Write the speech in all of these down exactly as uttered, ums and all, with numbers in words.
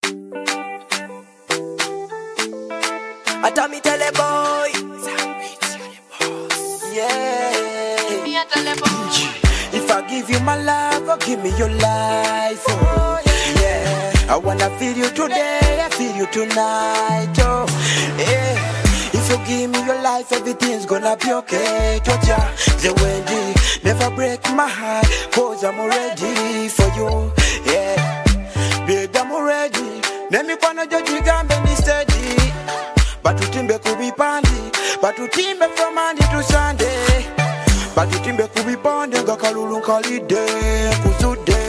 I tell me tell a boy, yeah. Me a tell a boy. If I give you my love, oh, give me your life, oh yeah. I wanna feel you today, I feel you tonight, oh yeah. If you give me your life, everything's gonna be okay. Toja, the Wendy, never break my heart, cause I'm ready for you, yeah. Baby, I'm ready. Let me wanna judge you, gambe me steady. But to timbe kubi pandi, but to timbe from Monday to Sunday. But to timbe kubi pandi, nga kalulu kalide, kuzude.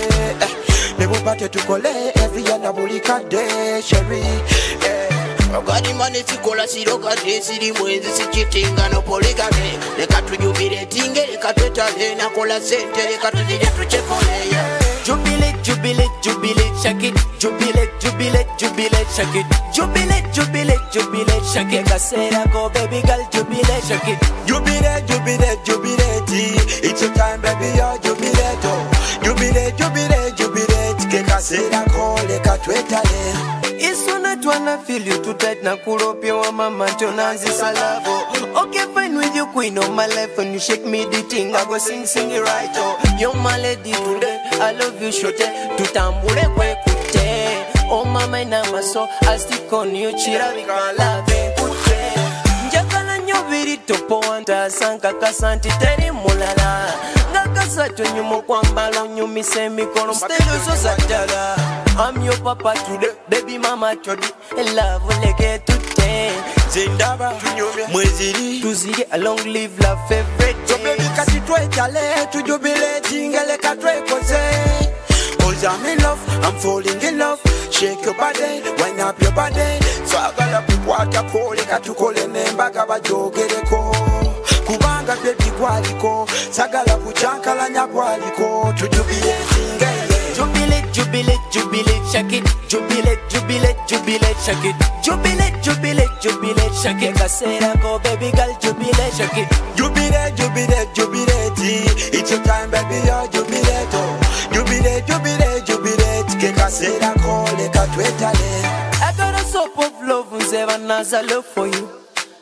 Nebu bate tukole, every yana bulika de, sherry, yeah. Ogadi mane sikola siroga de siri mwezi si cheating no polygamy. Leka tujubilating, leka twetale na kola sente, leka tujije tuchekole yeah. Jubilate, jubilate, jubilate, shake it. Jubilate, jubilate, jubilate, shake it. Jubilate, jubilate, jubilate, shake it. Kasera go baby girl, jubilate, shake it. Jubilate, jubilate, jubilate. It's your time baby, you're jubilate. Jubilate, jubilate, jubilate. Kasera go leka twetale. It's so not wanna feel you too tight na kuropia wa mama tonanzi salavo. Okay fine with you queen of my life, when you shake me the thing I go sing sing it right oh. You're my lady today, I love you shote. Tutambule kwe kute. Oh mama ina maso, I'll stick on you chira vika lave kute. Njakala nyobiri topo wanta sanka kasanti teri mulala. Ngakasato nyumo kwa mbalo nyumi semi kono stelo so satala. I'm your papa today, baby mama today. Love leke today. Zindaba, mweziri, tuzige, a long live love favorite. So baby kasi twe chale, tujubile tingele katwe kose. Cause I'm in love, I'm falling in love. Shake your body, wind up your body. So I gotta put water kole, katukole nembaga bajogereko. Kubanga baby kwaliko, sagala kuchankala nyakwaliko. Tujubile tingele. Jubilate, jubilate, jubilate, shake it. Jubilate, jubilate, jubilate, shake it. Jubilate, jubilate, jubilate, shake it. Kasera go baby girl, jubilate, shake it. Jubilate, jubilate, jubilate. It's your time baby, you're jubilate. Jubilate, jubilate, jubilate. Kasera go leka twetale. I got a soap of love and seven as I love for you.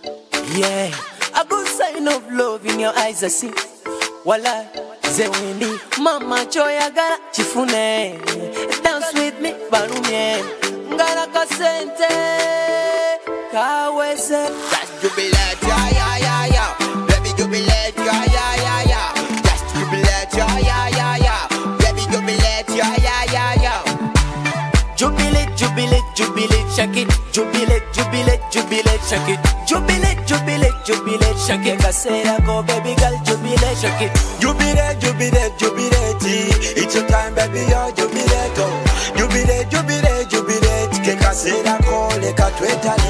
Yeah, a good sign of love in your eyes I see. Voila. Zewindi, mama choya gara chifune. Dance with me, balumye. Ngara kasente, kawese. Just jubilate, ya ya ya ya. Baby jubilate, ya ya ya ya. Just jubilate, ya ya ya ya. Baby jubilate, ya ya ya ya. Jubilate, jubilate, jubilate, shake it. Jubilate, jubilate, jubilate, shake it. Jubilate, jubilate, jubilate, shake it. Kasera go baby girl, jubilate, shake it. Jubilate, jubilate, jubilate. It's your time baby, you're jubilate. Jubilate, jubilate, jubilate. Kasera go leka twetale.